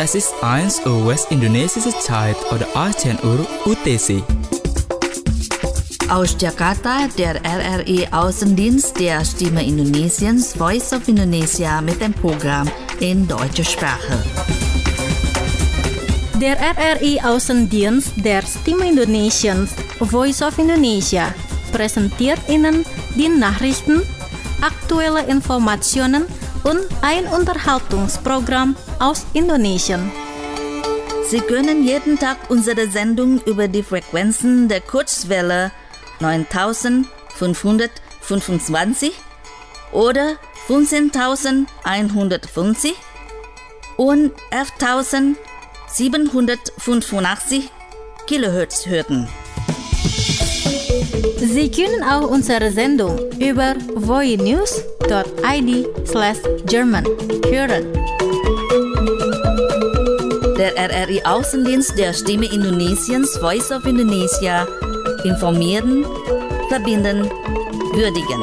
Es ist 1 Uhr West-Indonesische Zeit oder 18 Uhr UTC. Aus Jakarta, der RRI-Außendienst der Stimme Indonesiens, Voice of Indonesia mit dem Programm in deutscher Sprache. Der RRI-Außendienst der Stimme Indonesiens, Voice of Indonesia, präsentiert Ihnen die Nachrichten, aktuelle Informationen und ein Unterhaltungsprogramm aus Indonesien. Sie können jeden Tag unsere Sendung über die Frequenzen der Kurzwelle 9525 oder 15150 und 11785 Kilohertz hören. Sie können auch unsere Sendung über voinews.id/German hören. Der RRI-Außendienst der Stimme Indonesiens, Voice of Indonesia, informieren, verbinden, würdigen.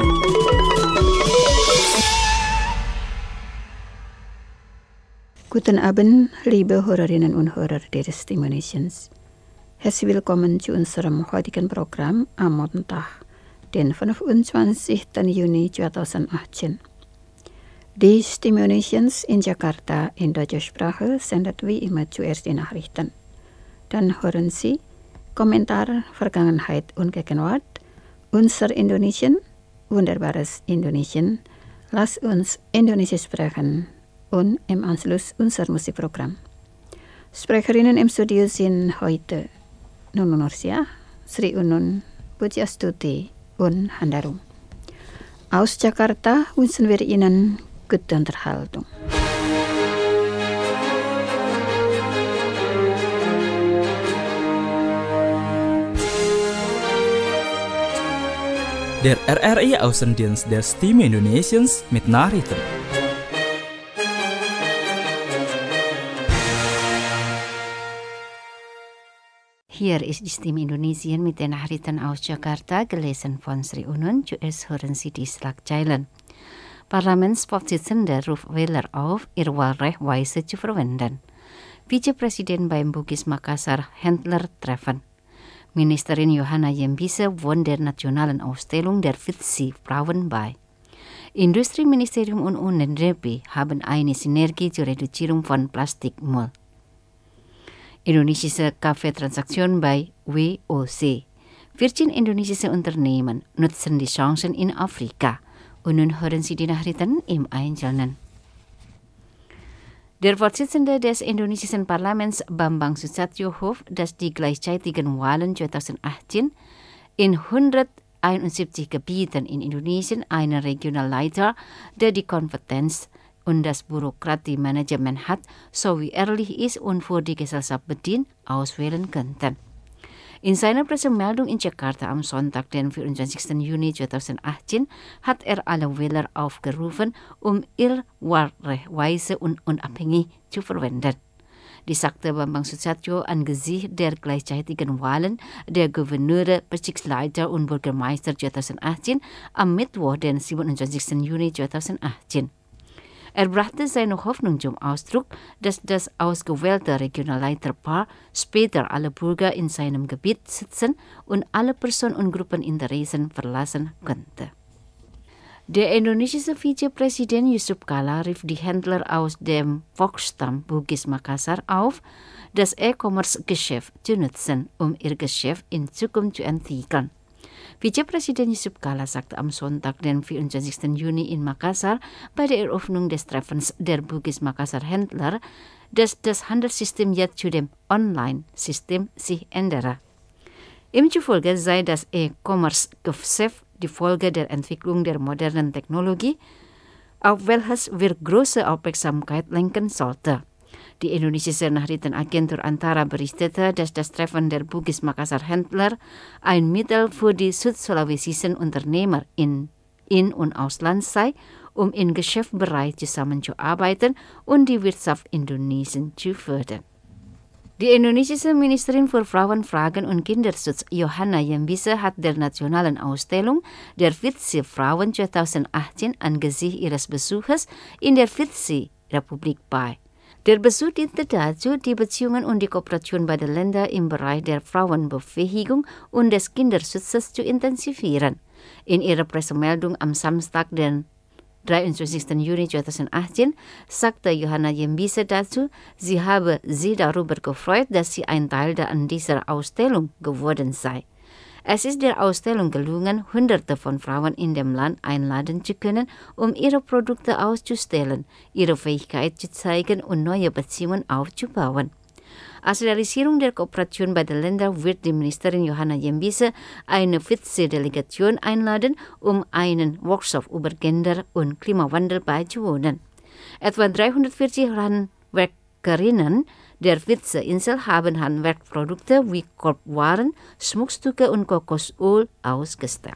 Guten Abend, liebe Hörerinnen und Hörer der Stimme Indonesiens. Herzlich willkommen zu unserem heutigen Programm am Montag, den 25. Juni 2018. Die Stimme Indonesiens in Jakarta in deutscher Sprache sendet wie immer zuerst die Nachrichten. Dann hören Sie Kommentar Vergangenheit und Gegenwart, unser Indonesien, wunderbares Indonesien, lass uns Indonesisch sprechen und im Anschluss unser Musikprogramm. Sprecherinnen im Studio sind heute Nunun Nursia, Sri Unun, Pujiastuti und Handarum. Aus Jakarta wünschen wir Ihnen gute Unterhaltung. Der RRI-Außendienst der Stimme Indonesiens mit Nachrichten. Hier ist die Stimme Indonesien mit den Nachrichten aus Jakarta, gelesen von Sri Unun. Zuerst hören Sie die Schlagzeilen. Parlamentsvorsitzende ruft Wähler auf, ihr Wahlrecht weise zu verwenden. Vizepräsident beim Bugis Makassar Händler treffen. Ministerin Johanna Yembise wohnt der nationalen Ausstellung der FITSI Frauen bei. Industrieministerium und UNDP haben eine Synergie zur Reduzierung von Plastikmüll. Indonesische Kaffeetransaktion bei WOC. 14 indonesische Unternehmen nutzen die Chancen in Afrika. Und nun hören Sie die Nachrichten im Einzelnen. Der Vorsitzende des indonesischen Parlaments Bambang Susatyo hofft, dass die gleichzeitigen Wahlen 2018 in 171 Gebieten in Indonesien einen Regionalleiter, der die Kompetenz und das Bürokratiemanagement hat, sowie ehrlich ist und für die Gesellschaft bedient, auswählen könnten. In seiner Pressemeldung in Jakarta am Sonntag, den 24. Juni 2018, hat er alle Wähler aufgerufen, ihr Wahlrecht weise und unabhängig zu verwenden. Dies sagte Bambang Susatyo angesichts der gleichzeitigen Wahlen der Gouverneure, Bezirksleiter und Bürgermeister 2018 am Mittwoch, den 27. Juni 2018. Er brachte seine Hoffnung zum Ausdruck, dass das ausgewählte Regionalleiterpaar später alle Bürger in seinem Gebiet sitzen und alle Personen und Gruppeninteressen verlassen könnte. Der indonesische Vizepräsident Yusuf Kala rief die Händler aus dem Volksstamm Bugis Makassar auf, das E-Commerce-Geschäft zu nutzen, ihr Geschäft in Zukunft zu entwickeln. Vizepräsident Yusuf Kala sagte am Sonntag, den 24. Juni in Makassar, bei der Eröffnung des Treffens der Bugis Makassar Händler, dass das Handelssystem jetzt zu dem Online-System sich ändere. Ihm zufolge sei das E-Commerce-Geschäft die Folge der Entwicklung der modernen Technologie, auf welches wir große Aufmerksamkeit lenken sollten. Die indonesische Nachrichtenagentur Antara berichtete, dass das Treffen der Bugis Makassar Händler ein Mittel für die südsulawesischen Unternehmer in und Ausland sei, im Geschäftsbereich zusammenzuarbeiten und die Wirtschaft Indonesiens zu fördern. Die indonesische Ministerin für Frauenfragen und Kinderschutz Johanna Yembise hat der nationalen Ausstellung der FITSI Frauen 2018 angesichts ihres Besuches in der FITSI-Republik bei. Der Besuch diente dazu, die Beziehungen und die Kooperation beider Länder im Bereich der Frauenbefähigung und des Kinderschutzes zu intensivieren. In ihrer Pressemeldung am Samstag, den 23. Juni 2018, sagte Johanna Jembise dazu, sie habe sich darüber gefreut, dass sie ein Teil an dieser Ausstellung geworden sei. Es ist der Ausstellung gelungen, Hunderte von Frauen in dem Land einladen zu können, um ihre Produkte auszustellen, ihre Fähigkeit zu zeigen und neue Beziehungen aufzubauen. Als Realisierung der Kooperation beider Länder wird die Ministerin Johanna Jembise eine Vize-Delegation einladen, um einen Workshop über Gender- und Klimawandel beizuwohnen. Etwa 340 Handwerkerinnen der Vize-Insel haben Handwerkprodukte wie Korbwaren, Schmuckstücke und Kokosöl ausgestellt.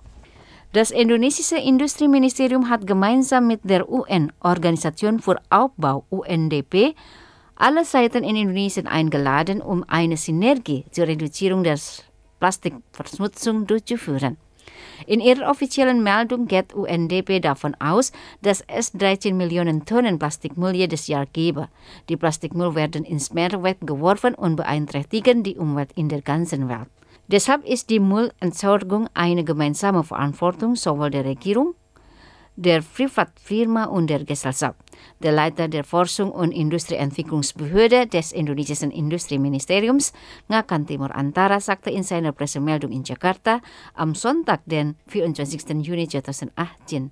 Das indonesische Industrieministerium hat gemeinsam mit der UN-Organisation für Aufbau UNDP alle Seiten in Indonesien eingeladen, um eine Synergie zur Reduzierung der Plastikverschmutzung durchzuführen. In ihrer offiziellen Meldung geht UNDP davon aus, dass es 13 Millionen Tonnen Plastikmüll jedes Jahr gebe. Die Plastikmüll werden ins Meer weggeworfen und beeinträchtigen die Umwelt in der ganzen Welt. Deshalb ist die Müllentsorgung eine gemeinsame Verantwortung sowohl der Regierung, der Privatfirma und der Gesellschaft. Der Leiter der Forschung- und Industrieentwicklungsbehörde des indonesischen Industrieministeriums, Ngakan Timur Antara, sagte in seiner Pressemeldung in Jakarta am Sonntag, den 24. Juni 2018.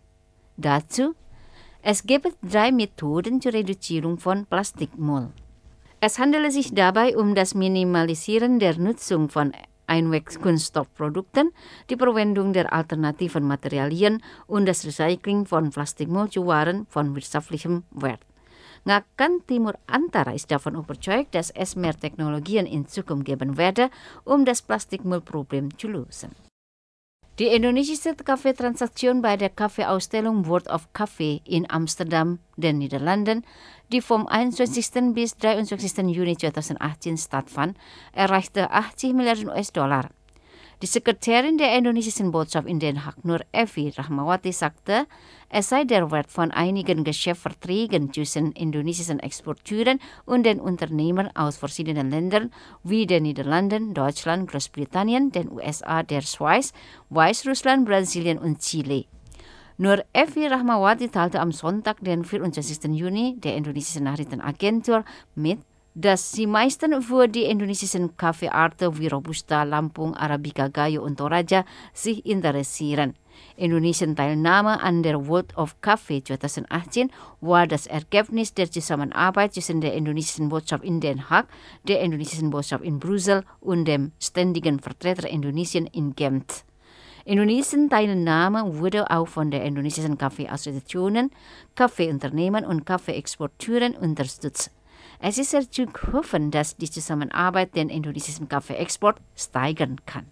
Dazu, es gebe 3 Methoden zur Reduzierung von Plastikmüll. Es handele sich dabei um das Minimalisieren der Nutzung von Einwegkunststoffprodukten, die Verwendung der alternativen Materialien und das Recycling von Plastikmüll zu Waren von wirtschaftlichem Wert. Ngakan Timur Antara ist davon überzeugt, dass es mehr Technologien in Zukunft geben werde, um das Plastikmüllproblem zu lösen. Die indonesische Kaffeetransaktion bei der Kaffeeausstellung World of Coffee in Amsterdam, den Niederlanden, die vom 21. bis 23. Juni 2018 stattfand, erreichte 80 Milliarden US-Dollar. Die Sekretärin der indonesischen Botschaft in Den Haag, Nur Evi Rahmawati, sagte, es sei der Wert von einigen Geschäftsverträgen zwischen indonesischen Exporteuren und den Unternehmern aus verschiedenen Ländern wie den Niederlanden, Deutschland, Großbritannien, den USA, der Schweiz, Weißrussland, Brasilien und Chile. Nur Evi Rahmawati teilte am Sonntag, den 24. Juni, der indonesischen Nachrichtenagentur mit, dass die meisten für die indonesischen Kaffeearten wie Robusta, Lampung, Arabica, Gayo und Toraja sich interessieren. Indonesiens Teilnahme an der World of Coffee 2018 war das Ergebnis der Zusammenarbeit zwischen der indonesischen Botschaft in Den Haag, der indonesischen Botschaft in Brüssel und dem ständigen Vertreter Indonesien in Gent. Indonesiens Teilnahme wurde auch von der indonesischen Kaffeeassoziationen, Kaffeeunternehmen und Kaffeeexporteuren unterstützt. Es ist zu hoffen, dass die Zusammenarbeit den indonesischen Kaffeeexport steigern kann.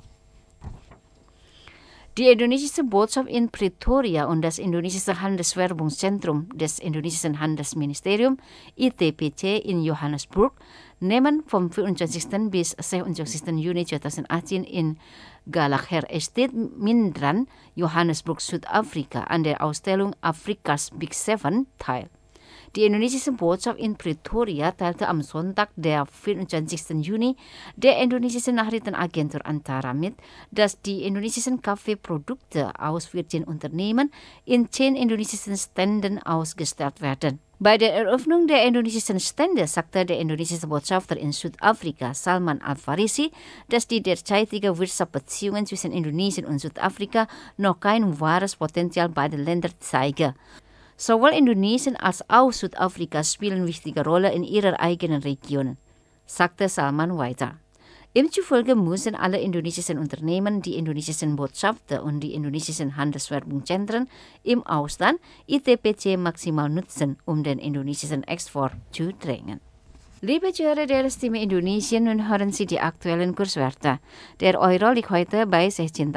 Die indonesische Botschaft in Pretoria und das indonesische Handelswerbungszentrum des indonesischen Handelsministeriums ITPC in Johannesburg nehmen vom 25. bis 26. Juni 2018 in Gallagher Estate, Mindran, Johannesburg, Südafrika an der Ausstellung Afrikas Big Seven teil. Die indonesische Botschaft in Pretoria teilte am Sonntag, der 24. Juni, der indonesischen Nachrichtenagentur Antara mit, dass die indonesischen Kaffeeprodukte aus 14 Unternehmen in 10 indonesischen Ständen ausgestellt werden. Bei der Eröffnung der indonesischen Stände sagte der indonesische Botschafter in Südafrika, Salman Al-Farisi, dass die derzeitigen Wirtschaftsbeziehungen zwischen Indonesien und Südafrika noch kein wahres Potenzial beider Länder zeigen. Sowohl Indonesien als auch Südafrika spielen wichtige Rolle in ihrer eigenen Region, sagte Salman weiter. Ihm zufolge müssen alle indonesischen Unternehmen die indonesischen Botschaften und die indonesischen Handelswerbungszentren im Ausland ITPC maximal nutzen, um den indonesischen Export zu drängen. Liebe Zuhörer der Stimme Indonesien, nun hören Sie die aktuellen Kurswerte. Der Euro liegt heute bei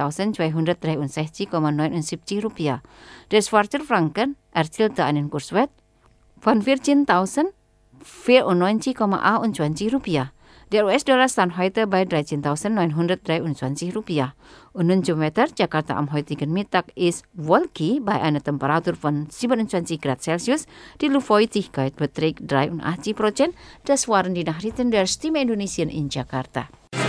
16.263,79 Rupiah. Der Schweizer Franken erzielte einen Kurswert von 14.094,21 Rupiah. Der US-Dollar stand heute bei 13.923 Rupiah. Und nun zum Wetter. Jakarta am heutigen Mittag ist wolkig bei einer Temperatur von 27 Grad Celsius. Die Luftfeuchtigkeit beträgt 83%. Das waren die Nachrichten der Stimme Indonesia in Jakarta.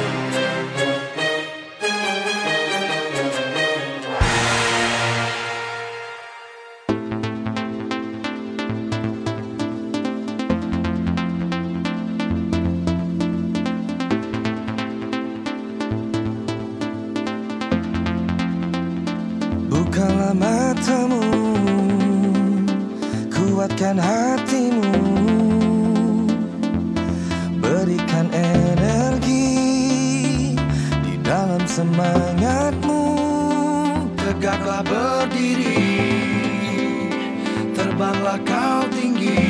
Bukalah matamu, kuatkan hatimu, berikan energi di dalam semangatmu. Tegaklah berdiri, terbanglah kau tinggi.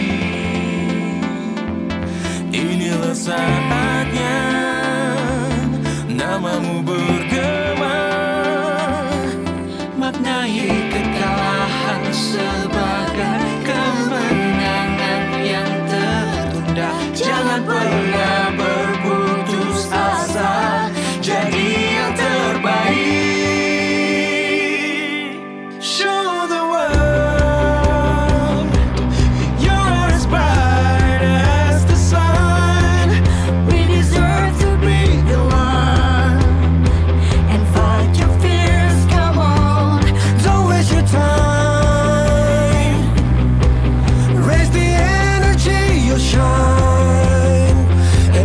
Inilah saatnya namamu bergema. Maknai kekalahan sebagai kemenangan yang tertunda. Jangan pernah berputus asa, jadi yang terbaik. Show the world you're as bright as the sun. We deserve to be the one and fight your fears. Come on, don't waste your time. Raise the energy, you'll shine.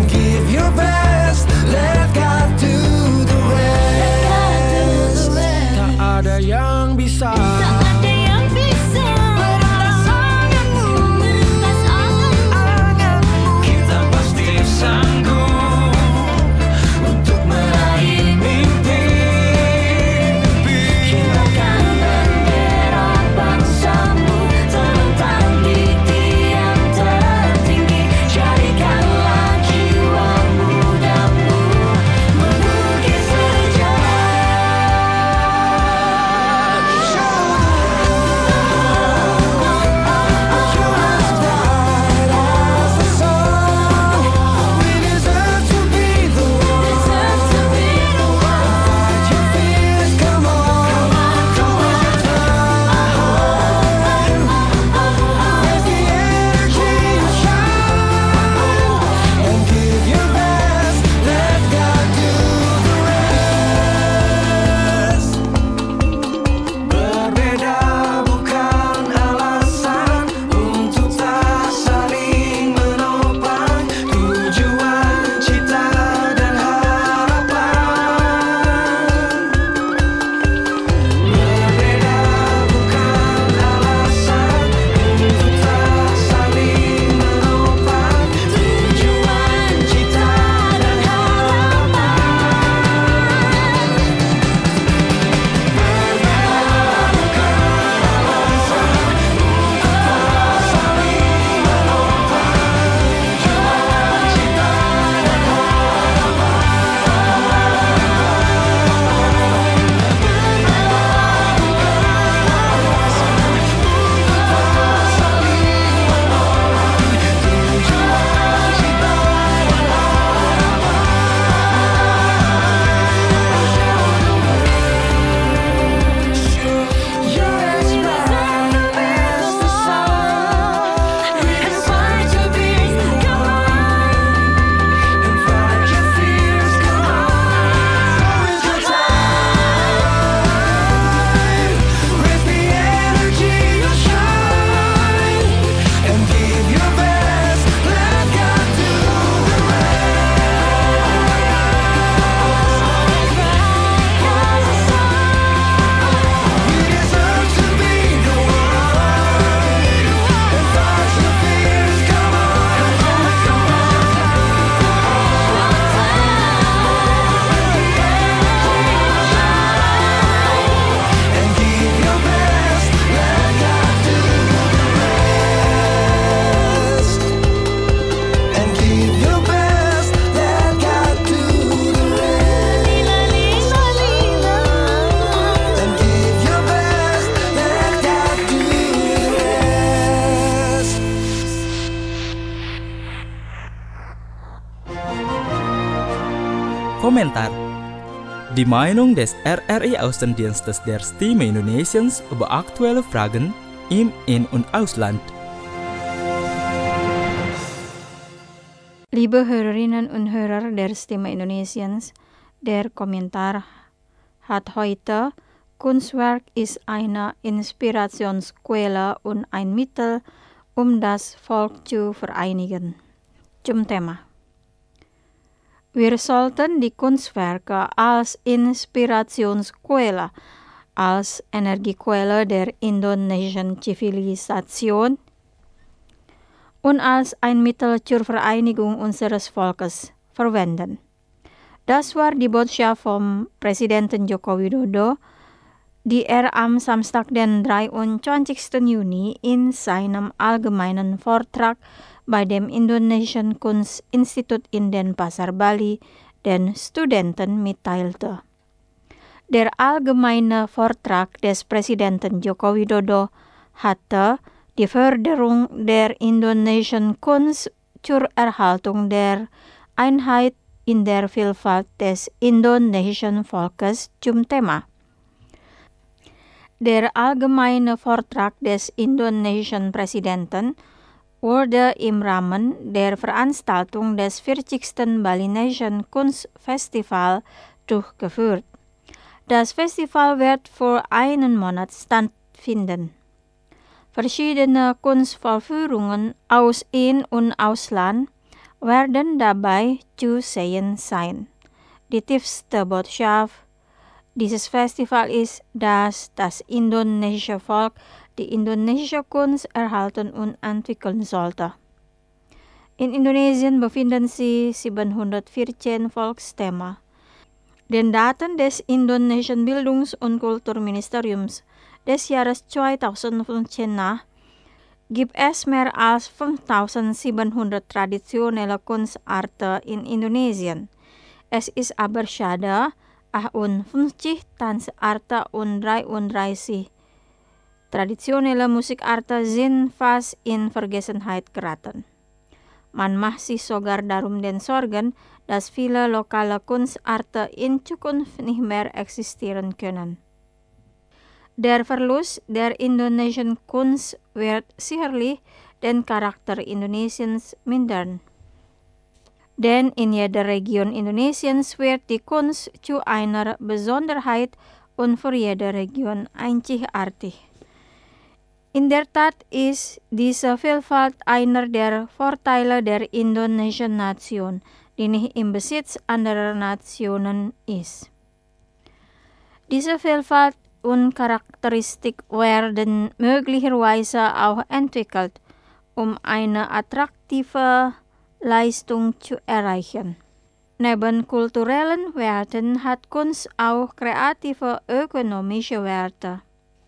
Kommentar. Die Meinung des RRI Außendienstes der Stimme Indonesiens über aktuelle Fragen im In- und Ausland. Liebe Hörerinnen und Hörer der Stimme Indonesiens, der Kommentar hat heute: Kunstwerk ist eine Inspirationsquelle und ein Mittel, um das Volk zu vereinigen. Zum Thema. Wir sollten die Kunstwerke als Inspirationsquelle, als Energiequelle der indonesischen Zivilisation und als ein Mittel zur Vereinigung unseres Volkes verwenden. Das war die Botschaft vom Präsidenten Joko Widodo, die am Samstag, den 23. Juni in seinem allgemeinen Vortrag bei dem Indonesischen Kunstinstitut in Denpasar, Bali, den Studenten mitteilte. Der allgemeine Vortrag des Präsidenten Joko Widodo hatte die Förderung der indonesischen Kunst zur Erhaltung der Einheit in der Vielfalt des indonesischen Volkes zum Thema. Der allgemeine Vortrag des indonesischen Präsidenten wurde im Rahmen der Veranstaltung des 40. Balinesian Kunstfestival durchgeführt. Das Festival wird für einen Monat stattfinden. Verschiedene Kunstvorführungen aus In- und Ausland werden dabei zu sehen sein. Die tiefste Botschaft dieses Festival ist, dass das indonesische Volk die indonesische Kunst erhalten und entwickeln sollte. In Indonesien befinden sich 714 Volksstämme. Den Daten des indonesischen Bildungs- und Kulturministeriums des Jahres 2015 nach gibt es mehr als 5700 traditionelle Kunstarten in Indonesien. Es ist aber schade, 50 Tanzarten und 33 traditionelle Musikarten sind fast in Vergessenheit geraten. Man macht sich sogar darum den Sorgen, dass viele lokale Kunstarten in Zukunft nicht mehr existieren können. Der Verlust der indonesischen Kunst wird sicherlich den Charakter Indonesiens mindern. Denn in jeder Region Indonesiens wird die Kunst zu einer Besonderheit und für jede Region einzigartig. In der Tat ist diese Vielfalt einer der Vorteile der indonesischen Nation, die nicht im Besitz anderer Nationen ist. Diese Vielfalt und Charakteristik werden möglicherweise auch entwickelt, um eine attraktive Leistung zu erreichen. Neben kulturellen Werten hat Kunst auch kreative ökonomische Werte.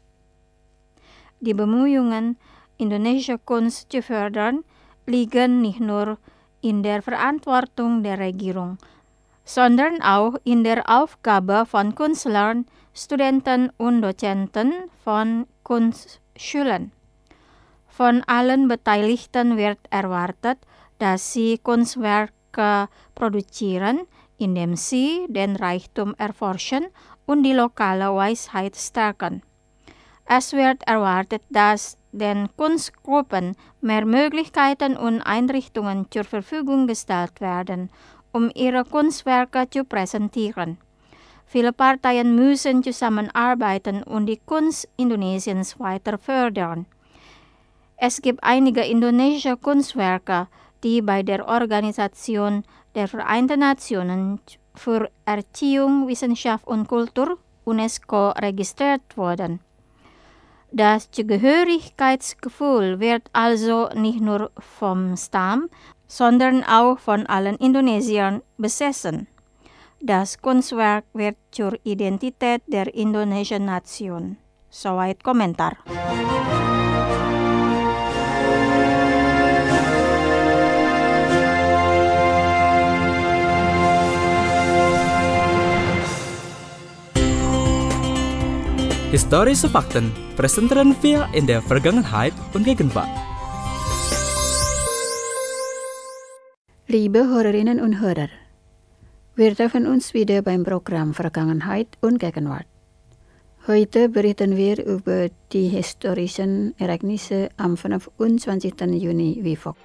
Die Bemühungen, indonesische Kunst zu fördern, liegen nicht nur in der Verantwortung der Regierung, sondern auch in der Aufgabe von Künstlern, Studenten und Dozenten von Kunstschulen. Von allen Beteiligten wird erwartet, dass sie Kunstwerke produzieren, indem sie den Reichtum erforschen und die lokale Weisheit stärken. Es wird erwartet, dass den Kunstgruppen mehr Möglichkeiten und Einrichtungen zur Verfügung gestellt werden, um ihre Kunstwerke zu präsentieren. Viele Parteien müssen zusammenarbeiten und die Kunst Indonesiens weiter fördern. Es gibt einige indonesische Kunstwerke, die bei der Organisation der Vereinten Nationen für Erziehung, Wissenschaft und Kultur UNESCO registriert wurden. Das Zugehörigkeitsgefühl wird also nicht nur vom Stamm, sondern auch von allen Indonesiern besessen. Das Kunstwerk wird zur Identität der indonesischen Nation. Soweit Kommentar. Historische Fakten präsentieren wir in der Vergangenheit und Gegenwart. Liebe Hörerinnen und Hörer, Wir treffen uns wieder beim Programm Vergangenheit und Gegenwart. Heute berichten wir über die historischen Ereignisse am 25. Juni wie folgt.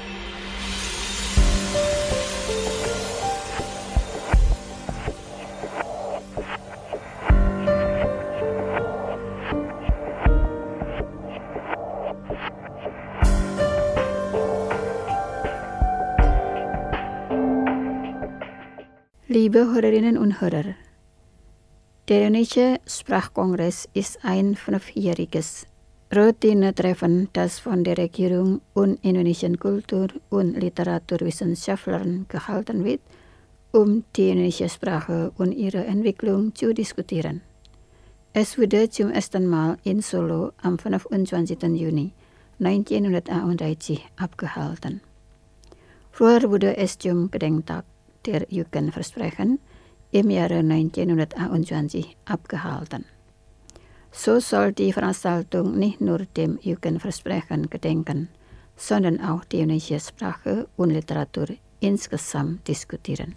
Liebe Hörerinnen und Hörer, der Indonesische Sprachkongress ist ein 5-jähriges Routine-Treffen, das von der Regierung und indonesischen Kultur- und Literaturwissenschaftlern gehalten wird, um die indonesische Sprache und ihre Entwicklung zu diskutieren. Es wurde zum ersten Mal in Solo am 25. Juni 1931 abgehalten. Früher wurde es zum Gedenktag der Jugendversprechen im Jahre 1921 abgehalten. So soll die Veranstaltung nicht nur dem Jugendversprechen gedenken, sondern auch die indonesische Sprache und Literatur insgesamt diskutieren.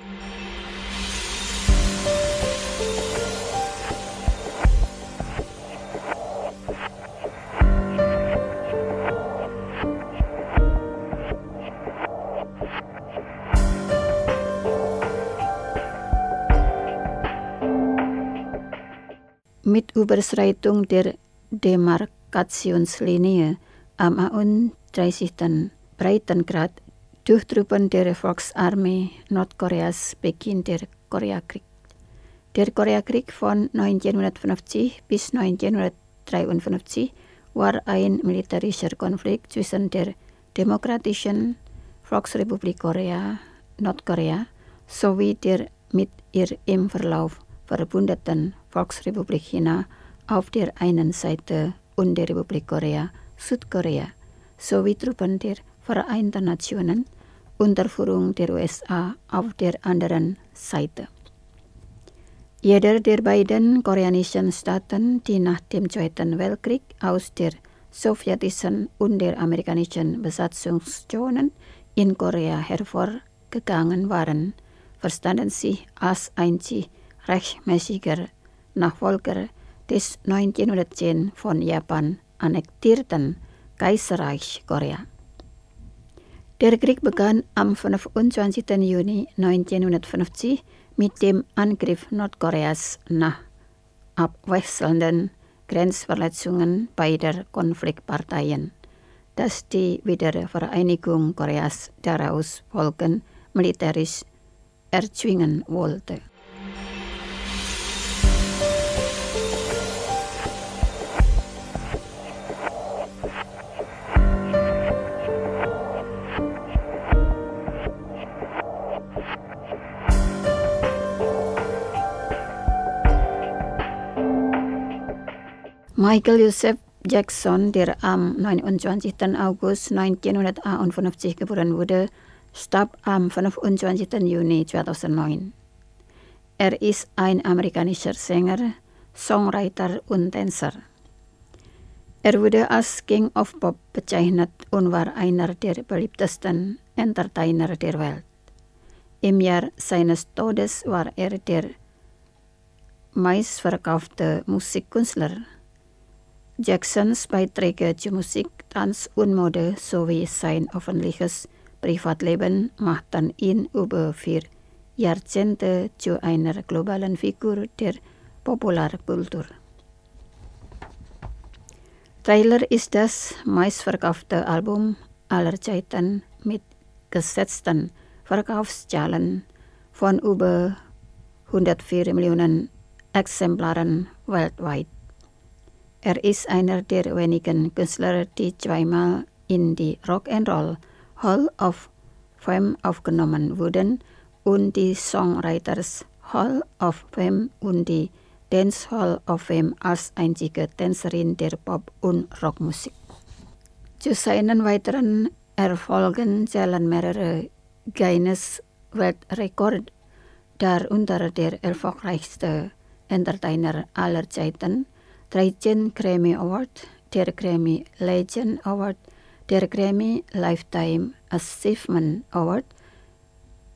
Mit Überschreitung der Demarkationslinie am 31. Breitengrad durch Truppen der Volksarmee Nordkoreas beginnt der Koreakrieg. Der Koreakrieg von 1950 bis 1953 war ein militärischer Konflikt zwischen der Demokratischen Volksrepublik Korea, Nordkorea, sowie der mit ihr im Verlauf verbündeten Volksrepublik China auf der einen Seite und der Republik Korea, Südkorea, sowie Truppen der Vereinten Nationen unter Führung der USA auf der anderen Seite. Jeder der beiden koreanischen Staaten, die nach dem Zweiten Weltkrieg aus der sowjetischen und der amerikanischen Besatzungszonen in Korea hervorgegangen waren, verstanden sich als einzig rechtmäßiger Nachfolger des 1910 von Japan annektierten Kaiserreich Korea. Der Krieg begann am 25. Juni 1950 mit dem Angriff Nordkoreas nach abwechselnden Grenzverletzungen beider Konfliktparteien, das die Wiedervereinigung Koreas daraus folgend militärisch erzwingen wollte. Michael Joseph Jackson, der am 29. August 1951 geboren wurde, starb am 25. Juni 2009. Er ist ein amerikanischer Sänger, Songwriter und Tänzer. Er wurde als King of Pop bezeichnet und war einer der beliebtesten Entertainer der Welt. Im Jahr seines Todes war er der meistverkaufte Musikkünstler. Jacksons Beiträge zu Musik, Tanz und Mode sowie sein öffentliches Privatleben machten ihn über 4 Jahrzehnte zu einer globalen Figur der Popularkultur. Thriller ist das meistverkaufte Album aller Zeiten mit geschätzten Verkaufszahlen von über 104 Millionen Exemplaren weltweit. Er ist einer der wenigen Künstler, die zweimal in die Rock'n'Roll Hall of Fame aufgenommen wurden und die Songwriters Hall of Fame und die Dance Hall of Fame als einzige Tänzerin der Pop- und Rockmusik. Zu seinen weiteren Erfolgen zählen mehrere Guinness-Weltrekorde, darunter der erfolgreichste Entertainer aller Zeiten, 13 Grammy Award, der Grammy Legend Award, der Grammy Lifetime Achievement Award,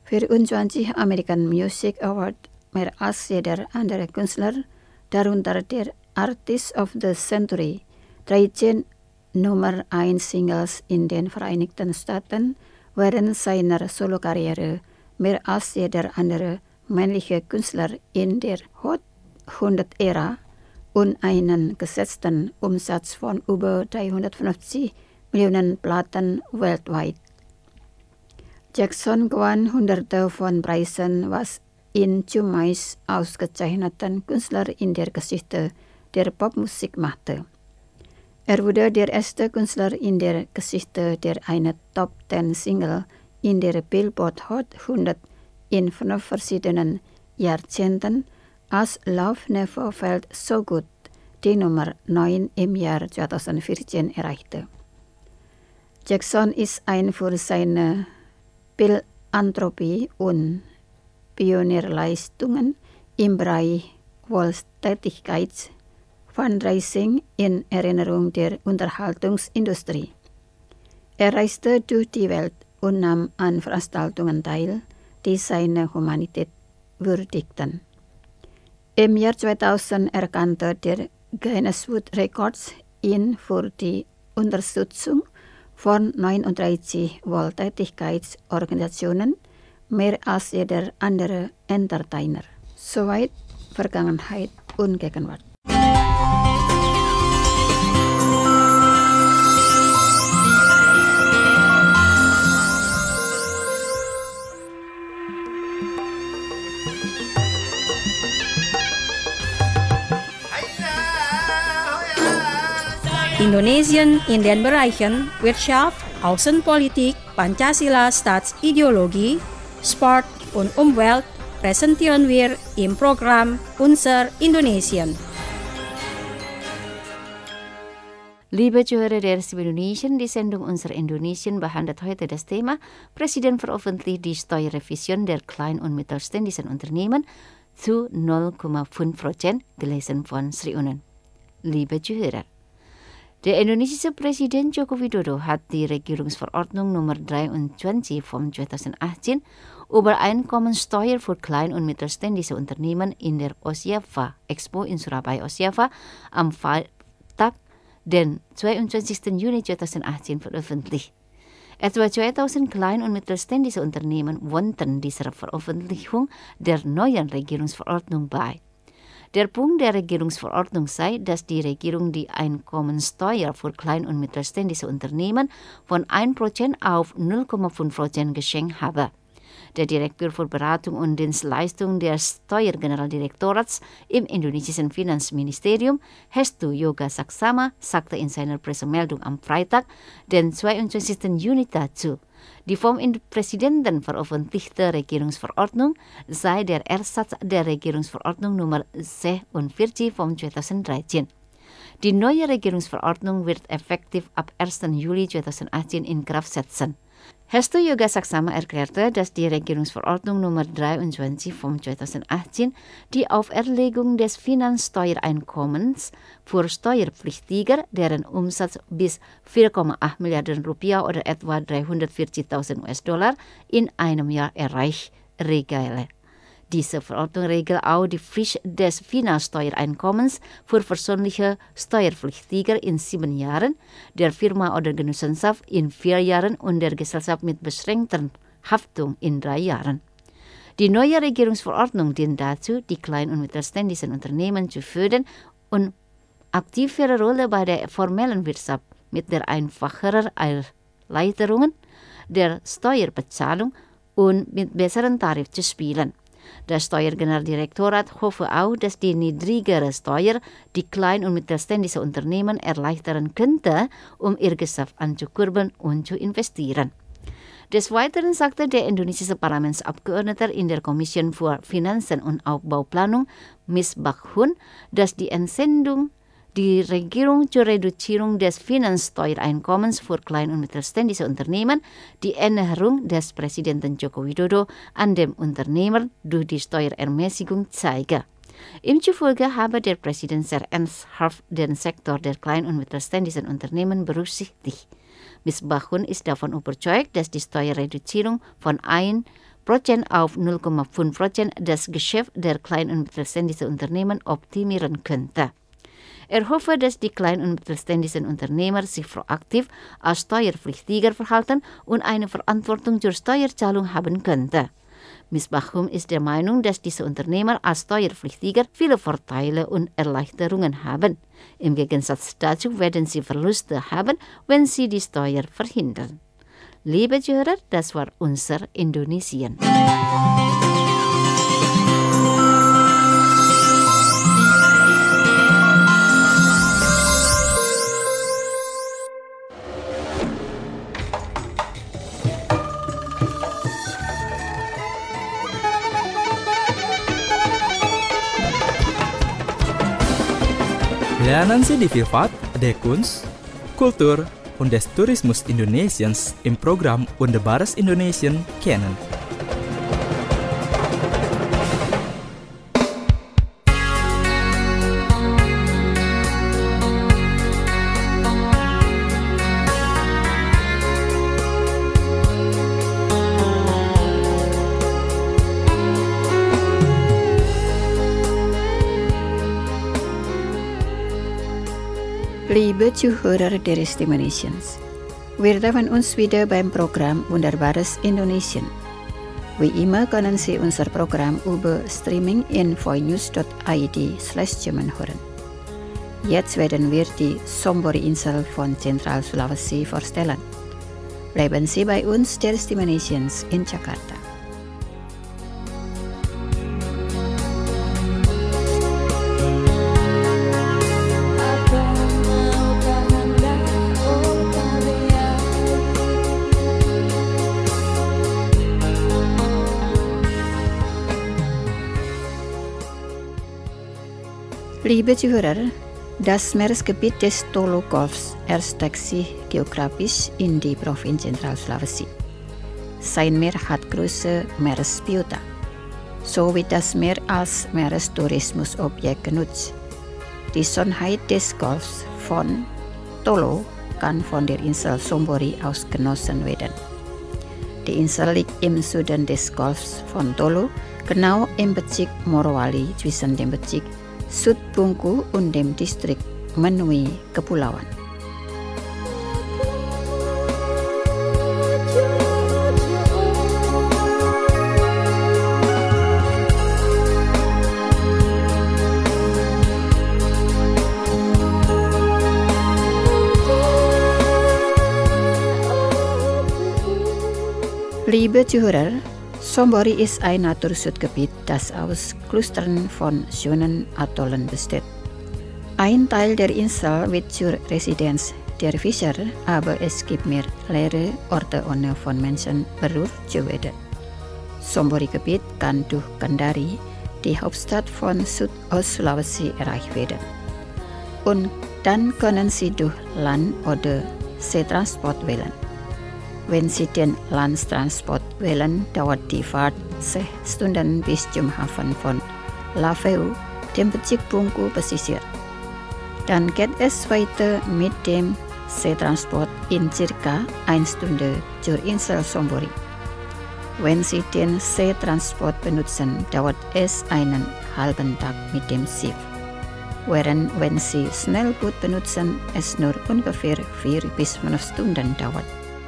24 American Music Award mer als jeder andere Künstler, darunter der Artist of the Century, 13 Nummer 1 Singles in den Vereinigten Staaten während seiner Solokarriere, mehr als jeder andere männliche Künstler in der Hot 100-Ära und einen geschätzten Umsatz von über 350 Millionen Platten weltweit. Jackson gewann Hunderte von Preisen, was ihn zum meist ausgezeichneten Künstler in der Geschichte der Popmusik machte. Er wurde der erste Künstler in der Geschichte, der eine Top-10-Single in der Billboard Hot 100 in 5 verschiedenen Jahrzehnten als Love Never Felt So Good die Nummer 9 im Jahr 2014 erreichte. Jackson ist ein für seine Philanthropie und Pionierleistungen im Bereich Wohltätigkeit, Fundraising in Erinnerung der Unterhaltungsindustrie. Er reiste durch die Welt und nahm an Veranstaltungen teil, die seine Humanität würdigten. Im Jahr 2000 erkannte der Guinness World Records ihn für die Unterstützung von 39 Wohltätigkeitsorganisationen, mehr als jeder andere Entertainer. Soweit Vergangenheit und Gegenwart. Indonesien in den Bereichen Wirtschaft, Außenpolitik, Pancasila Staatsideologie, Sport und Umwelt präsentieren wir im Programm Unser Indonesien. Liebe Zuhörer der Stimme Indonesien, die Sendung Unser Indonesien behandelt heute das Thema Präsident veröffentlicht die Steuerrevision der kleinen und mittelständischen Unternehmen zu 0,5%, gelesen von Sri Unen. Liebe Zuhörer, der indonesische Präsident Joko Widodo hat die Regierungsverordnung Nummer 23 vom 2018 über Einkommensteuer für klein- und mittelständische Unternehmen in der Osiafa Expo in Surabaya Osiafa am Freitag, den 22. Juni 2018 veröffentlicht. Etwa 2000 klein- und mittelständische Unternehmen wohnten dieser Veröffentlichung der neuen Regierungsverordnung bei. Der Punkt der Regierungsverordnung sei, dass die Regierung die Einkommensteuer für klein- und mittelständische Unternehmen von 1% auf 0,5% geschenkt habe. Der Direktor für Beratung und Dienstleistung des Steuergeneraldirektorats im indonesischen Finanzministerium, Hestu Yoga Saksama, sagte in seiner Pressemeldung am Freitag, den 22. Juni dazu. Die vom Präsidenten veröffentlichte Regierungsverordnung sei der Ersatz der Regierungsverordnung Nummer 46 vom 2013. Die neue Regierungsverordnung wird effektiv ab 1. Juli 2018 in Kraft setzen. Hestu Yoga Saksama erklärte, dass die Regierungsverordnung Nummer 23 vom 2018 die Auferlegung des Finanzsteuereinkommens für Steuerpflichtiger, deren Umsatz bis 4,8 Milliarden Rupiah oder etwa 340.000 US-Dollar in einem Jahr erreicht, regle. Diese Verordnung regelt auch die Frist des Finanzsteuereinkommens für persönliche Steuerpflichtiger in 7 Jahren, der Firma oder Genossenschaft in 4 Jahren und der Gesellschaft mit beschränkter Haftung in 3 Jahren. Die neue Regierungsverordnung dient dazu, die kleinen und mittelständischen Unternehmen zu fördern und aktivere Rolle bei der formellen Wirtschaft mit der einfacheren Erleichterungen der Steuerbezahlung und mit besseren Tarif zu spielen. Das Steuergeneraldirektorat hoffe auch, dass die niedrigere Steuer die kleinen und mittelständischen Unternehmen erleichtern könnte, um ihr Geschäft anzukurbeln und zu investieren. Des Weiteren sagte der indonesische Parlamentsabgeordnete in der Kommission für Finanzen und Aufbauplanung, Misbahun, dass die Entsendung die Regierung zur Reduzierung des Finanzsteuereinkommens für klein- und mittelständische Unternehmen die Erinnerung des Präsidenten Joko Widodo an den Unternehmer durch die Steuerermäßigung zeige. Ihm zufolge habe der Präsident sehr ernsthaft den Sektor der kleinen und mittelständischen Unternehmen berücksichtigt. Misbahun ist davon überzeugt, dass die Steuerreduzierung von 1 5% auf 0,5% das Geschäft der kleinen und mittelständischen Unternehmen optimieren könnte. Er hoffe, dass die kleinen und mittelständischen Unternehmer sich proaktiv als Steuerpflichtiger verhalten und eine Verantwortung zur Steuerzahlung haben könnte. Misbahum ist der Meinung, dass diese Unternehmer als Steuerpflichtiger viele Vorteile und Erleichterungen haben. Im Gegensatz dazu werden sie Verluste haben, wenn sie die Steuer verhindern. Liebe Zuhörer, das war unser Indonesien. Lernen Sie die Vielfalt der Kunst, Kultur und des Tourismus Indonesiens im Programm Wunderbares Indonesien kennen. Liebe Zuhörer der Stimme Indonesiens, wir treffen uns wieder beim Programm Wunderbares Indonesien. Wie immer können Sie unser Programm über Streaming in voinews.id/German hören. Jetzt werden wir die Sombori-Insel von Zentral-Sulawesi vorstellen. Bleiben Sie bei uns, der Stimme Indonesiens in Jakarta. Liebe Zuhörer, das Meeresgebiet des Tolo Golfs erstreckt sich geografisch in die Provinz Zentral-Sulawesi. Sein Meer hat Größe Meeresbiota. So wird das Meer als Meerestourismusobjekt genutzt. Die Schönheit des Golfs von Tolo kann von der Insel Sombori aus genossen werden. Die Insel liegt im Süden des Golfs von Tolo, genau im Bezirk Morowali zwischen dem Bezirk Sudbungku und dem Distrik Menui Kepulauan. Liebe Zuhörer, Sombori ist ein Naturschutzgebiet, das aus Clustern von schönen Atollen besteht. Ein Teil der Insel wird zur Residenz der Fischer, aber es gibt mehr leere Orte ohne von Menschen berührt zu werden. Sombori-Gebiet kann durch Kendari, die Hauptstadt von Südost-Sulawesi, erreicht werden. Und dann können Sie durch Land- oder Seetransport wählen. Wenn Sie den Landtransport wählen, dauert die Fahrt 6 Stunden bis zum Hafen von Laveu, dem Bezirk Bungku Pesisir. Dann geht es weiter mit dem Seetransport in circa 1 Stunde zur Insel Sombori. Wenn Sie den Seetransport benutzen, dauert es einen halben Tag mit dem Schiff. Während wenn Sie Schnellboot benutzen, es nur ungefähr 4 bis 5 Stunden dauert.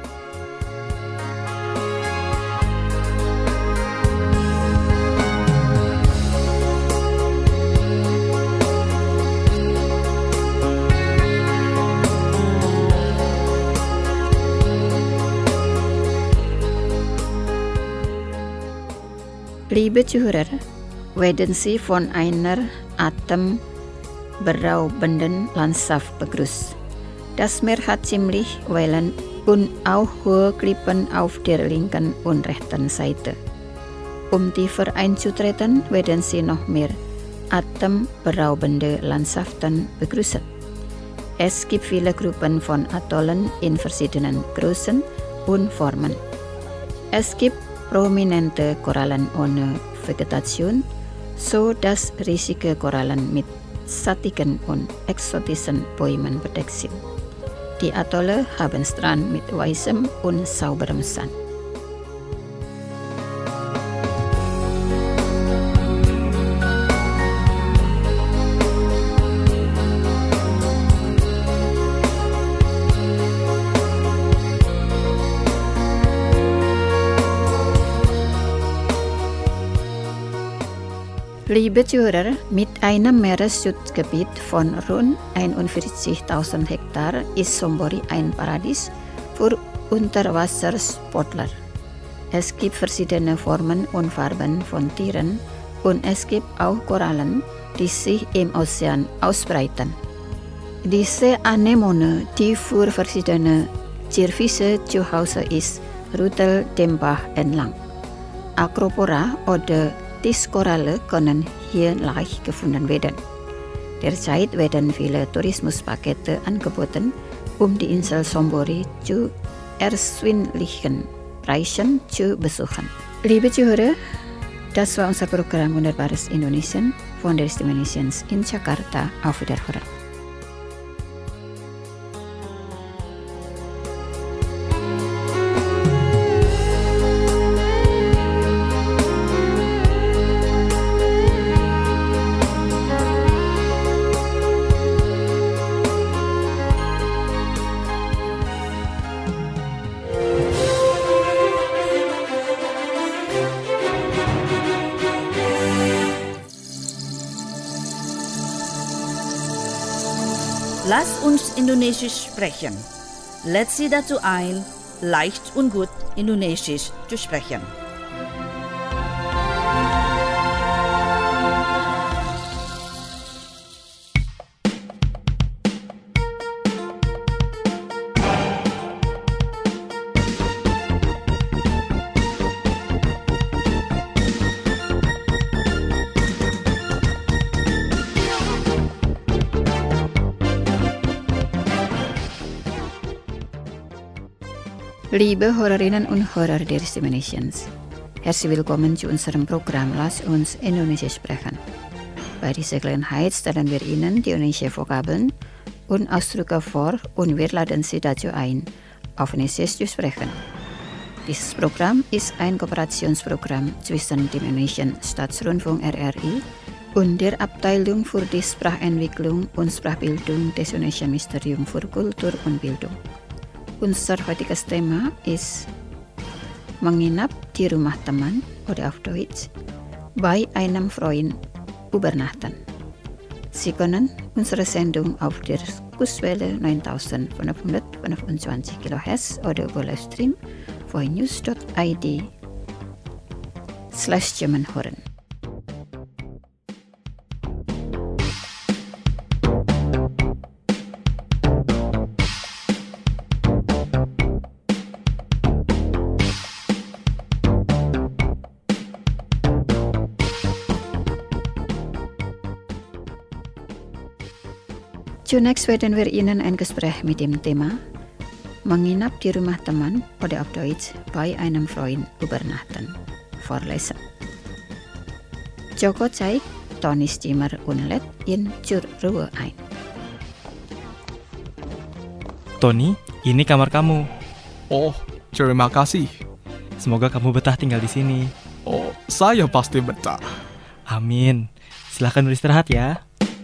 Liebe Zuhörer, werden Sie von einer atemberaubenden Landschaft begrüßt. Das Meer hat ziemlich Wellen und auch hohe Klippen auf der linken und rechten Seite. Um tiefer einzutreten, werden Sie noch mehr atemberaubende Landschaften begrüßen. Es gibt viele Gruppen von Atollen in verschiedenen Größen und Formen. Es gibt prominente Korallen ohne Vegetation, so dass riesige Korallen mit schattigen und exotischen Bäumen bedeckt sind. Die Atolle haben Strand mit weißem und sauberem Sand. Liebe Zuhörer, mit einem Meeresschutzgebiet von rund 41.000 Hektar ist Sombori ein Paradies für Unterwassersportler. Es gibt verschiedene Formen und Farben von Tieren und es gibt auch Korallen, die sich im Ozean ausbreiten. Diese Anemone, die für verschiedene Zierfische zu Hause ist, rudelt den Bach entlang. Acropora oder Tischkoralle können hier leicht gefunden werden. Derzeit werden viele Tourismuspakete angeboten, um die Insel Sombori zu erschwinglichen Preisen zu besuchen. Liebe Zuhörer, das war unser Programm Wunderbares Indonesien von der Stimme Indonesiens in Jakarta. Auf Wiederhören. Lasst uns Indonesisch sprechen. Lädt Sie dazu ein, leicht und gut Indonesisch zu sprechen. Liebe Hörerinnen und Hörer der Stimme Indonesiens, herzlich willkommen zu unserem Programm Lass uns Indonesisch sprechen. Bei dieser Gelegenheit stellen wir Ihnen die indonesische Vokabeln und Ausdrücke vor und wir laden Sie dazu ein, auf Indonesisch zu sprechen. Dieses Programm ist ein Kooperationsprogramm zwischen dem Indonesischen Staatsrundfunk RRI und der Abteilung für die Sprachentwicklung und Sprachbildung des Indonesischen Ministerium für Kultur und Bildung. Unser heutiges Thema ist menginap di rumah teman oder auf Deutsch bei einem Freund übernachten. Sie können unsere Sendung auf der Kurswelle 9525 kHz oder über Livestream voinews.id/German hören. Zunächst werden wir Ihnen ein Gespräch mit dem Thema menginap di rumah teman oder auf Deutsch bei einem Freund übernachten vorlesen. Joko zeigt Tony Steamer und lädt ihn zur Ruhe ein. Tony, ini kamar kamu. Oh, terima kasih. Semoga kamu betah tinggal di sini. Oh, saya pasti betah. Amin. Silahkan beristirahat ya.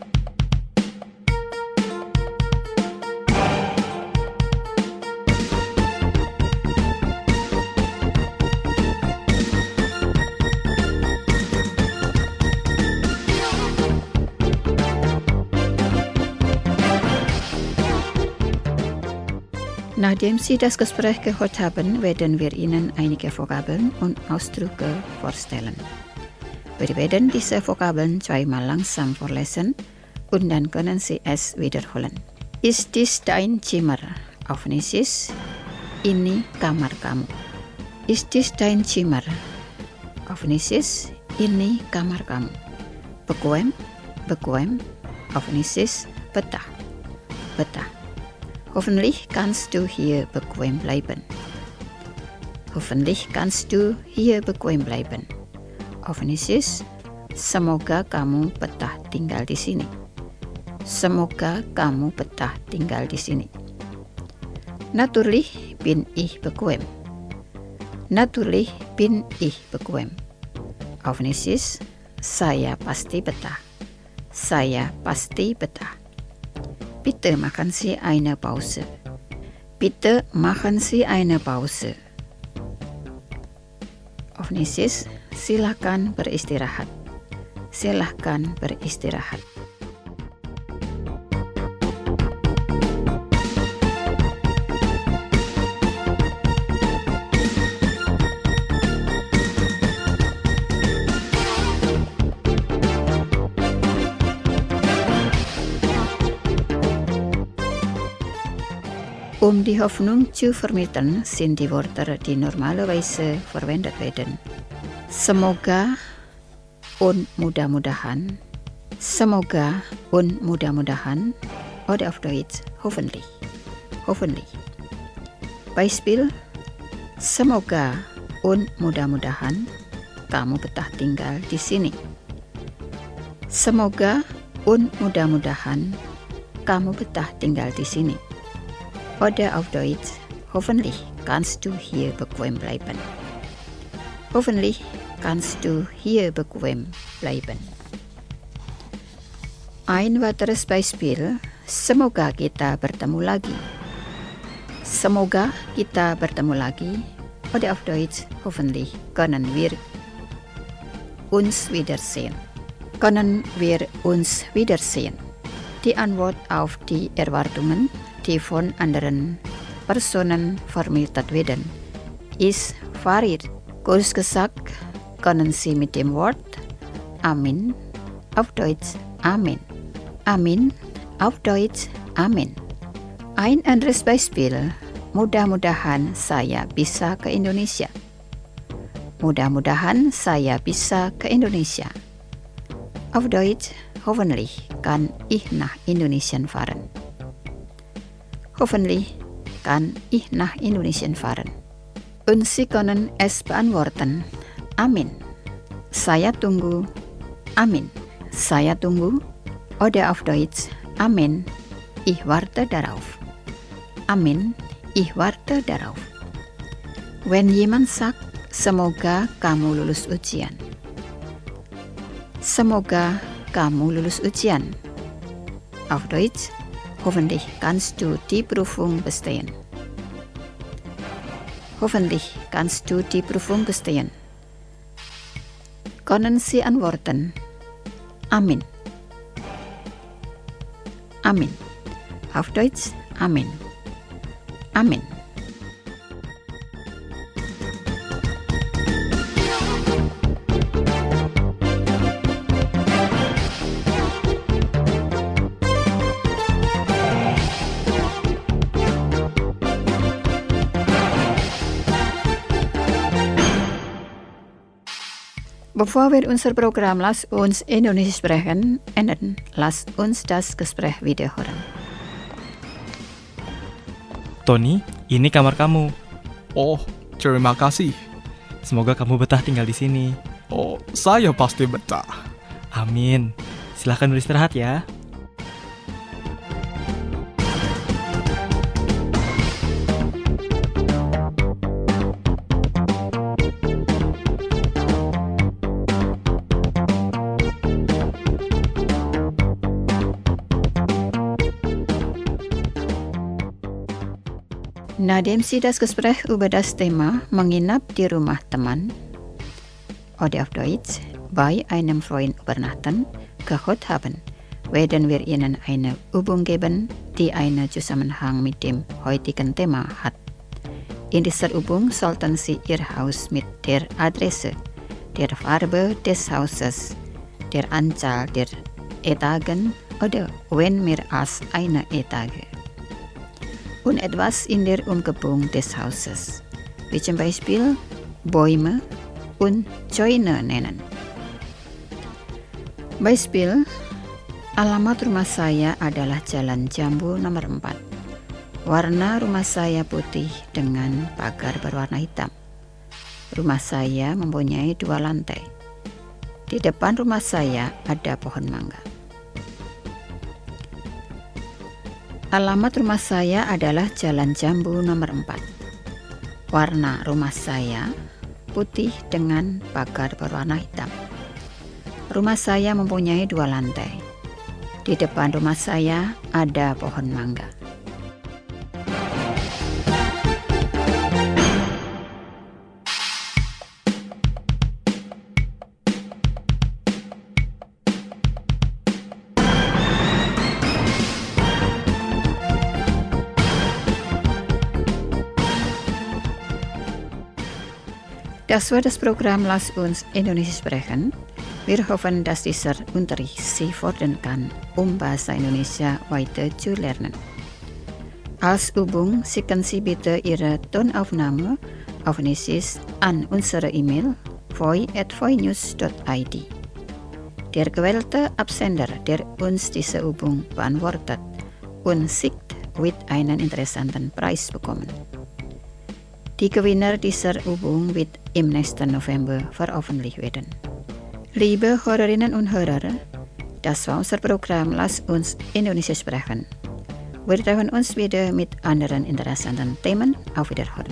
Nachdem Sie das Gespräch gehört haben, werden wir Ihnen einige Vokabeln und Ausdrücke vorstellen. Wir werden diese Vokabeln zweimal langsam vorlesen und dann können Sie es wiederholen. Ist dies dein Zimmer? Auf Indonesisch, ini kamar kamu. Ist dies dein Zimmer? Auf Indonesisch, ini kamar kamu. Bequem, bequem. Auf Indonesisch, betah, betah. Hoffentlich kannst du hier bequem bleiben. Hoffentlich kannst du hier bequem bleiben. Auf Indonesisch, semoga kamu betah tinggal di sini. Semoga kamu betah tinggal di sini. Natürlich bin ich bequem. Natürlich bin ich bequem. Auf Indonesisch, saya pasti betah. Saya pasti betah. Bitte machen Sie eine Pause. Bitte machen Sie eine Pause. Auf Indonesisch, silakan beristirahat. Silahkan beristirahat. Die Hoffnung zu vermitteln, sind die Wörter, die normalerweise verwendet werden. Semoga und mudah-mudahan, semoga und mudah-mudahan, oder auf Deutsch hoffentlich, hoffentlich. Beispiel, semoga und mudah-mudahan kamu betah tinggal di sini. Semoga und mudah-mudahan kamu betah tinggal di sini. Oder auf Deutsch, hoffentlich kannst du hier bequem bleiben. Hoffentlich kannst du hier bequem bleiben. Ein weiteres Beispiel, semoga kita bertemu lagi. Semoga kita bertemu lagi. Oder auf Deutsch, hoffentlich können wir uns wiedersehen. Können wir uns wiedersehen. Die Antwort auf die Erwartungen, die von anderen Personen vermittelt werden, ist variiert. Kurz gesagt, können Sie mit dem Wort Amin, auf Deutsch Amen. Amin, auf Deutsch Amen. Ein anderes Beispiel, mudah-mudahan saya bisa ke Indonesia. Mudah-mudahan saya bisa ke Indonesia. Auf Deutsch, hoffentlich kann ich nach Indonesien fahren. Hoffentlich kann ich nach Indonesien fahren. Und Sie können es beantworten. Amin. Saya tunggu. Amin. Saya tunggu. Oder auf Deutsch, Amin. Ich warte darauf. Amin. Ich warte darauf. Wenn jemand sagt, semoga kamu lulus ujian. Semoga kamu lulus ujian. Auf Deutsch, hoffentlich kannst du die Prüfung bestehen. Hoffentlich kannst du die Prüfung bestehen. Können Sie antworten? Amin. Amin. Auf Deutsch, Amin. Amin. Bevor wir unser Programm Lass uns Indonesisch sprechen enden, lasst uns das Gespräch wiederholen. Tony, ini kamar kamu. Oh, terima kasih. Semoga kamu betah tinggal di sini. Oh, saya pasti betah. Amin. Silahkan beristirahat ya. Nachdem Sie das Gespräch über das Thema menginap di rumah teman oder auf Deutsch bei einem Freund übernachten gehört haben, werden wir Ihnen eine Übung geben, die einen Zusammenhang mit dem heutigen Thema hat. In dieser Übung sollten Sie Ihr Haus mit der Adresse, der Farbe des Hauses, der Anzahl der Etagen oder wenn mehr als eine Etage und etwas in der Umgebung des Hauses, wie zum Beispiel Bäume und Zäune nennen. Beispiel, alamat rumah saya adalah Jalan Jambu nomor 4. Warna rumah saya putih dengan pagar berwarna hitam. Rumah saya mempunyai 2 lantai. Di depan rumah saya ada pohon mangga. Alamat rumah saya adalah Jalan Jambu nomor 4. Warna rumah saya putih dengan pagar berwarna hitam. Rumah saya mempunyai 2 lantai. Di depan rumah saya ada pohon mangga. Das war das Programm Lass uns Indonesisch sprechen. Wir hoffen, dass dieser Unterricht Sie fördern kann, Bahasa Indonesia weiter zu lernen. Als Übung schicken Sie bitte Ihre Tonaufnahme auf Indonesisch an unsere E-Mail voi@voinews.id. Der gewählte Absender, der uns diese Übung beantwortet und schickt, wird einen interessanten Preis bekommen. Die Gewinner dieser Übung wird im nächsten November veröffentlicht werden. Liebe Hörerinnen und Hörer, das war unser Programm Lass uns Indonesisch sprechen. Wir treffen uns wieder mit anderen interessanten Themen. Auf Wiederhören.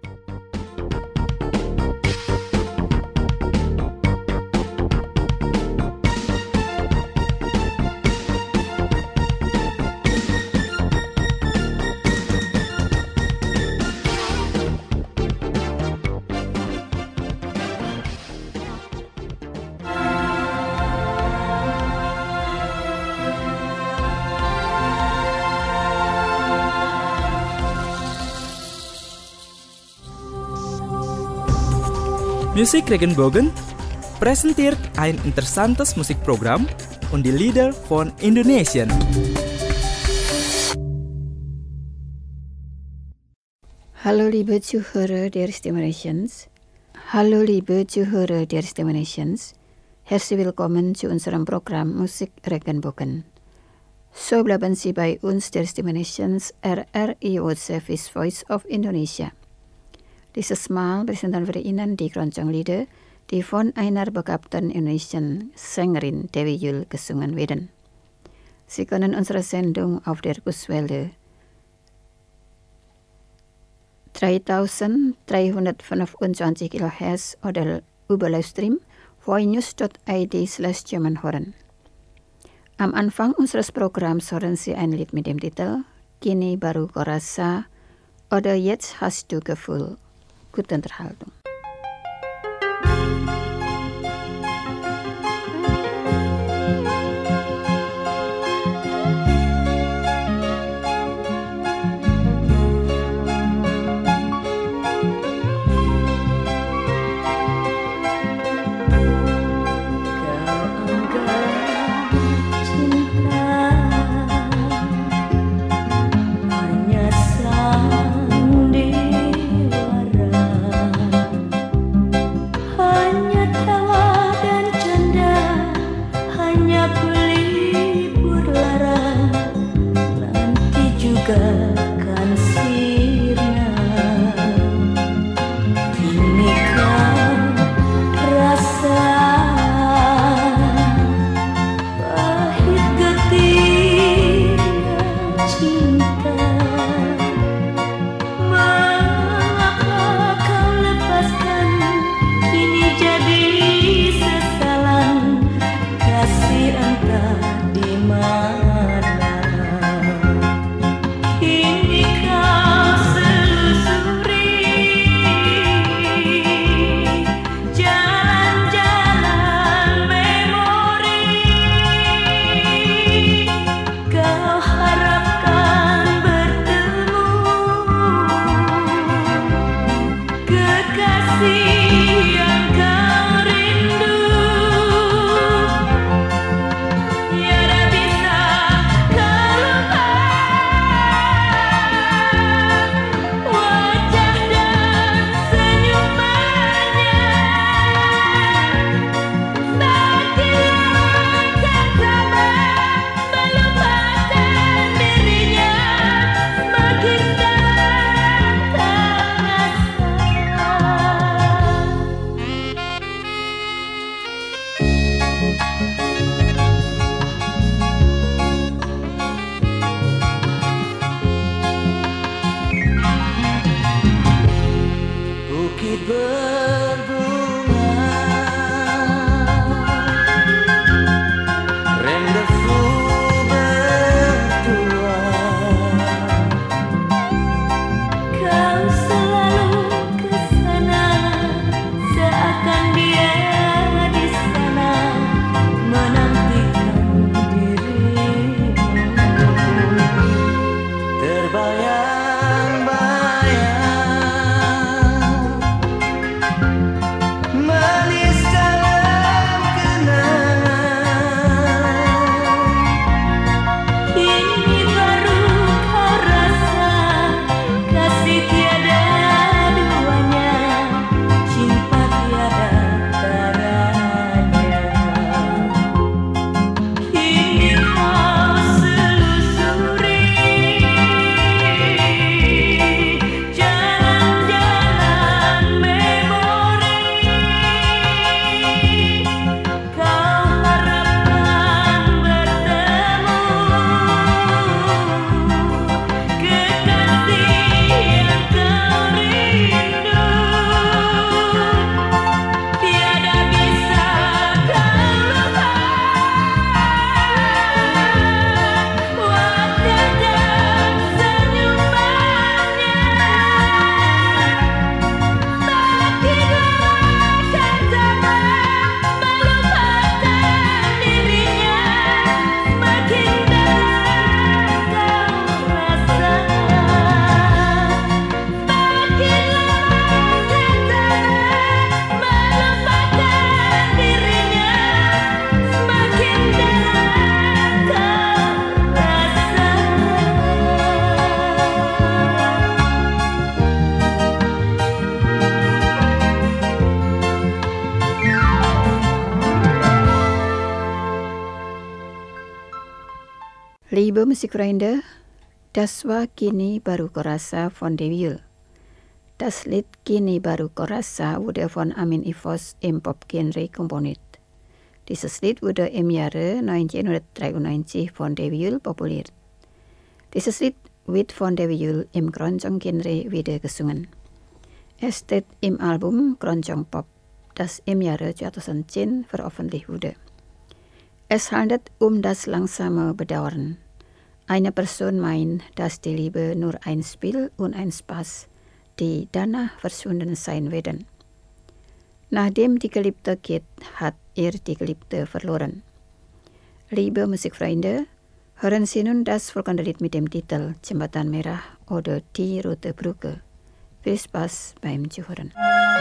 Musik Regenbogen präsentiert ein interessantes Musikprogramm und die Lieder von Indonesien. Hallo liebe Zuhörer der Stimme Nations. Herzlich willkommen zu unserem Programm Musik Regenbogen. So bleiben Sie bei uns, der Stimme Nations, RRI World Service Voice of Indonesia. Dieses Mal präsentieren wir Ihnen die Keroncong-Lieder, die von einer begabten Indonesian Sängerin Dewi Yul gesungen werden. Sie können unsere Sendung auf der Kurzwelle 3325 kHz oder über Livestream voinews.id/German hören. Am Anfang unseres Programms hören Sie ein Lied mit dem Titel Kini Baru Kau Rasa oder Jetzt hast du Gefühl. Gute Unterhaltung. Hanya sandiwara Liebe Musikfreunde, das war Kini Baru Korasa von Dewi Yull. Das Lied Kini Baru Korasa wurde von Amin Ivos im Pop-Genre komponiert. Dieses Lied wurde im Jahre 1993 von Dewi Yull populär. Dieses Lied wird von Dewi Yull im Keroncong-Genre wieder gesungen. Es steht im Album Keroncong Pop, das im Jahre 2010 veröffentlicht wurde. Es handelt das langsame Bedauern. Eine Person meint, dass die Liebe nur ein Spiel und ein Spaß, die danach verschwunden sein werden. Nachdem die Geliebte geht, hat die Geliebte verloren. Liebe Musikfreunde, hören Sie nun das folgende Lied mit dem Titel Jembatan Merah oder Die Rote Brücke. Viel Spaß beim Zuhören.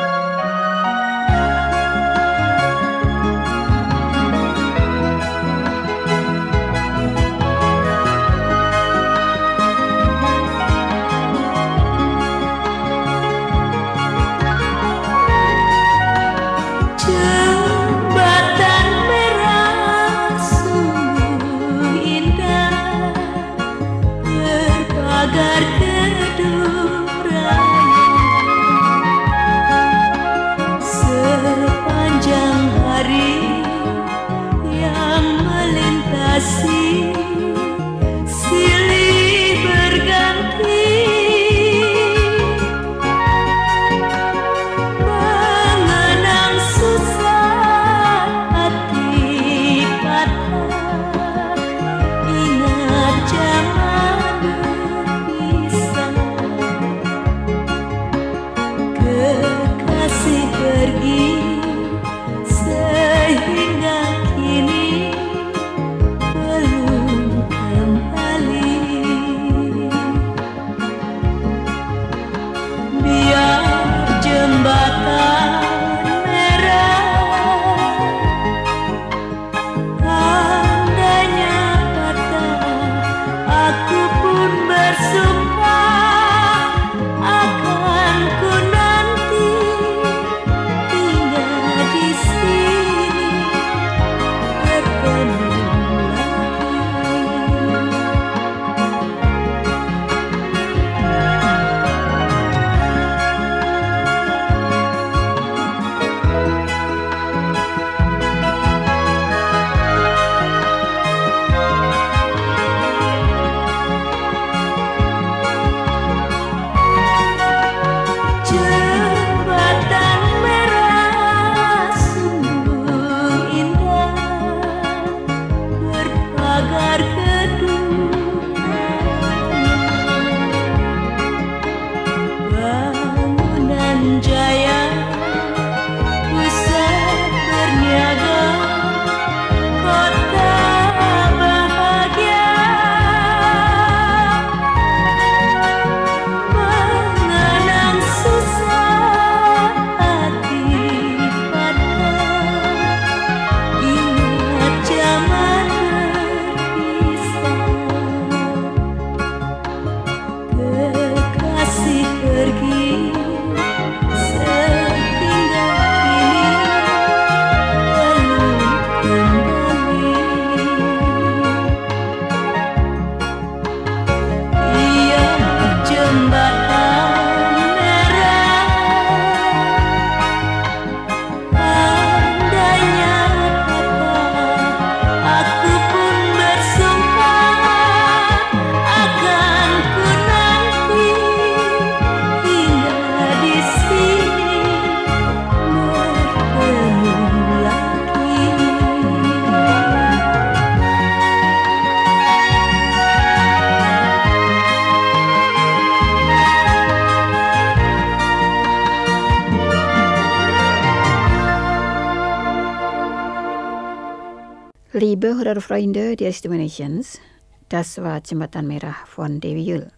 Liebe Hörerfreunde der Stimme Nations, das war Jembatan Merah von Dewi Yull.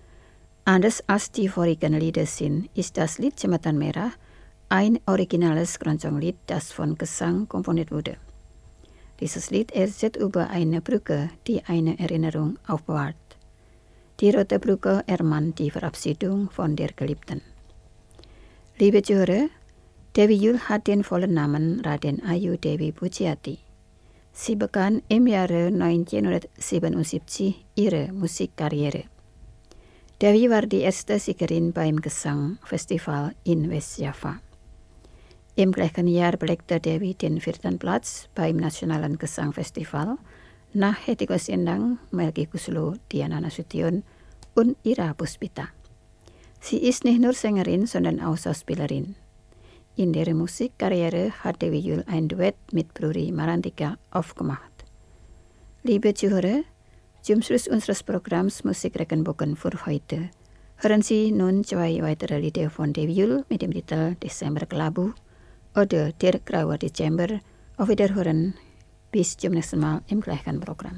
Anders als die vorigen Lieder sind, ist das Lied Jembatan Merah ein originales Keroncong-Lied, das von Gesang komponiert wurde. Dieses Lied erzählt über eine Brücke, die eine Erinnerung aufbewahrt. Die Rote Brücke ermahnt die Verabschiedung von der Geliebten. Liebe Zuhörer, Dewi Yull hat den vollen Namen Raden Ayu Dewi Pujiati. Sie begann im Jahre 1977 ihre Musikkarriere. Dewi war die erste Sängerin beim Gesangfestival in Westjava. Im gleichen Jahr belegte Dewi den 4. Platz beim Nationalen Gesangfestival nach Hetty Koes Endang, Melky Goeslaw, Diana Nasution und Ira Puspita. Sie ist nicht nur Sängerin, sondern auch Schauspielerin. In ihrer Musikkarriere hat Dewi Yull ein Duett mit Bruri Marantika aufgemacht. Liebe Zuhörer, zum Schluss unseres Programms Musikregenbogen für heute hören Sie nun 2 weitere Lieder von Dewi Yull mit dem Titel Desember Kelabu oder Der Graue Dezember. Auf Wiederhören, bis zum nächsten Mal im gleichen Programm.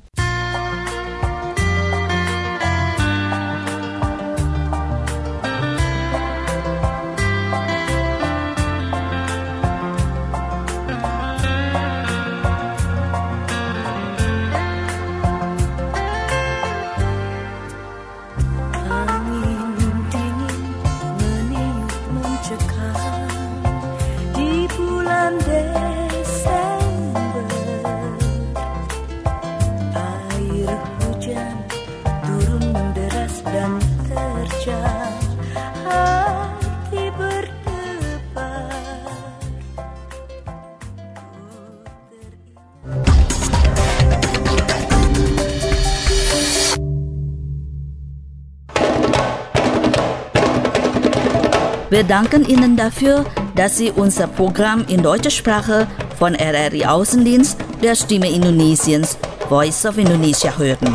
Wir danken Ihnen dafür, dass Sie unser Programm in deutscher Sprache von RRI Außendienst der Stimme Indonesiens, Voice of Indonesia hören.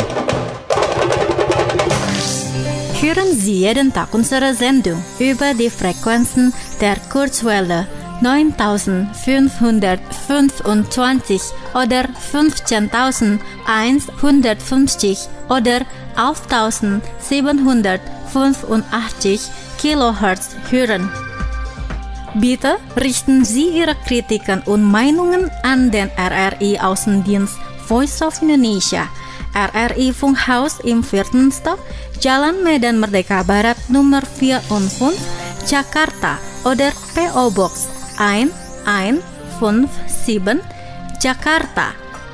Hören Sie jeden Tag unsere Sendung über die Frequenzen der Kurzwelle 9525 oder 15150 oder 11785 Kilohertz hören. Bitte richten Sie Ihre Kritiken und Meinungen an den RRI Außendienst Voice of Indonesia, RRI Funkhaus im 4. Stock, Jalan Medan Merdeka Barat Nummer 4/5, Jakarta oder PO Box 1157, Jakarta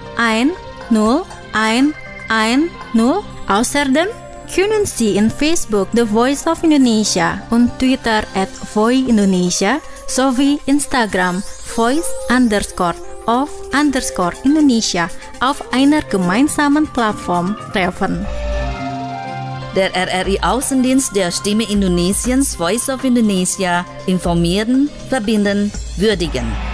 10110. Außerdem können Sie in Facebook The Voice of Indonesia und Twitter @voiindonesia sowie Instagram voice_of_Indonesia auf einer gemeinsamen Plattform treffen. Der RRI Außendienst der Stimme Indonesiens, Voice of Indonesia, informieren, verbinden, würdigen.